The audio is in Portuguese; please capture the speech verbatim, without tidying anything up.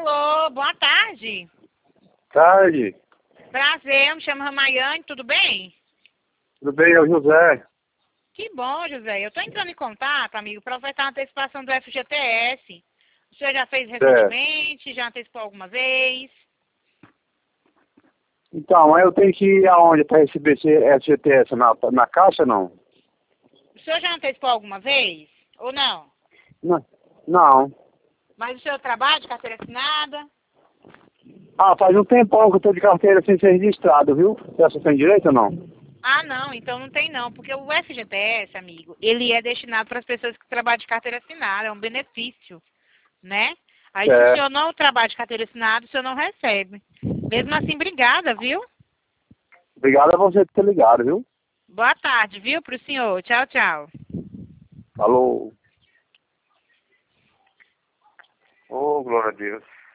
Alô, boa tarde. Tarde. Prazer, eu me chamo Ramayane, tudo bem? Tudo bem, é o José. Que bom, José. Eu estou entrando em contato, amigo, para ofertar uma antecipação do F G T S. O senhor já fez recentemente? Já antecipou alguma vez? Então, eu tenho que ir aonde para receber esse F G T S? Na, na caixa, não? O senhor já antecipou alguma vez? Ou não? Não. Não. Mas o senhor trabalha de carteira assinada? Ah, faz um tempão que eu estou de carteira sem ser registrado, viu? Você tem direito ou não? Ah, não, então não tem não, porque o F G T S, amigo, ele é destinado para as pessoas que trabalham de carteira assinada, é um benefício, né? Aí se o É. senhor não trabalha de carteira assinada, o senhor não recebe. Mesmo assim, obrigada, viu? Obrigado a você por ter ligado, viu? Boa tarde, viu, pro senhor. Tchau, tchau. Falou. Oh, glória a Deus.